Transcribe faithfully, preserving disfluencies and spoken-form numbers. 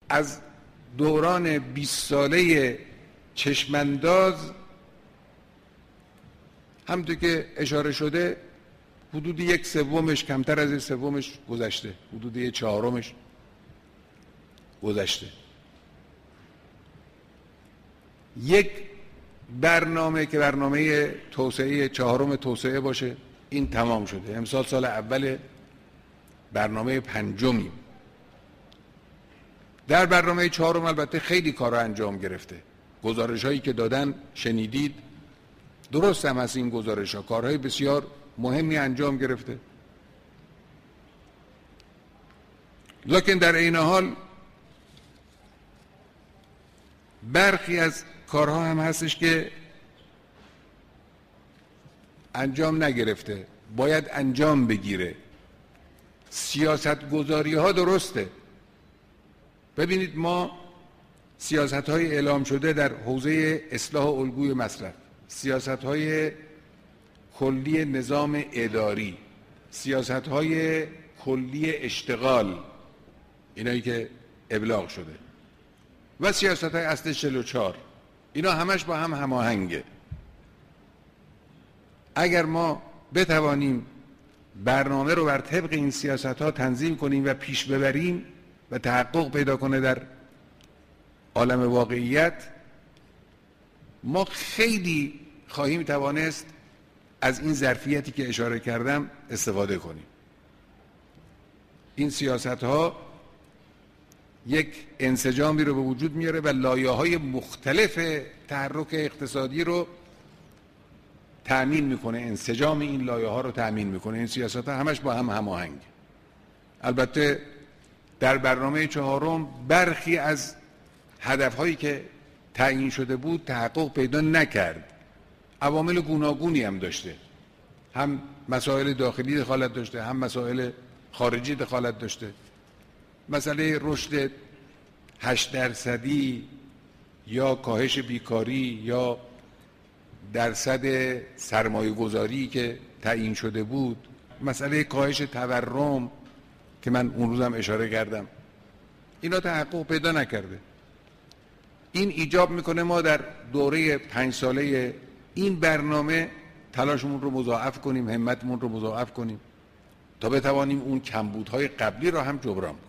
از دوران بیست ساله چشمانداز همونطور که اشاره شده حدود یک سومش، کمتر از یک سومش گذشته، حدود یک چهارمش گذشته. یک برنامه که برنامه توسعه چهارم توسعه باشه این تمام شده. امسال سال اول برنامه پنجمیم. در برنامه چهارم البته خیلی کارا انجام گرفته. گزارش هایی که دادن شنیدید، درست هم از این گزارش ها کارهای بسیار مهمی انجام گرفته. لکن در این حال برخی از کارها هم هستش که انجام نگرفته، باید انجام بگیره. سیاست گذاری ها درسته. ببینید ما سیاست های اعلام شده در حوزه اصلاح الگوی مصرف، سیاست های کلی نظام اداری، سیاست های کلی اشتغال، اینایی که ابلاغ شده، و سیاست های اصل چهل و چهار، اینا همش با هم هماهنگه. اگر ما بتوانیم برنامه رو بر طبق این سیاست ها تنظیم کنیم و پیش ببریم و تحقق پیدا کنه در عالم واقعیت، ما خیلی خواهیم توانست از این ظرفیتی که اشاره کردم استفاده کنیم. این سیاست ها یک انسجامی رو به وجود میاره و لایه‌های مختلف تحرک اقتصادی رو تأمین میکنه، انسجام این لایه‌ها رو تأمین میکنه. این سیاست ها همش با هم هماهنگ. البته در برنامه چهارم برخی از هدف‌هایی که تعیین شده بود تحقق پیدا نکرد. عوامل گوناگونی هم داشته، هم مسائل داخلی دخالت داشته، هم مسائل خارجی دخالت داشته. مسئله رشد هشت درصدی یا کاهش بیکاری یا درصد سرمایه گذاری که تعیین شده بود، مسئله کاهش تورم که من اون روزم اشاره کردم، اینا تحقق پیدا نکرده. این ایجاب میکنه ما در دوره پنج ساله این برنامه تلاشمون رو مضاعف کنیم، همتمون رو مضاعف کنیم تا بتوانیم اون کمبودهای قبلی را هم جبران کنیم.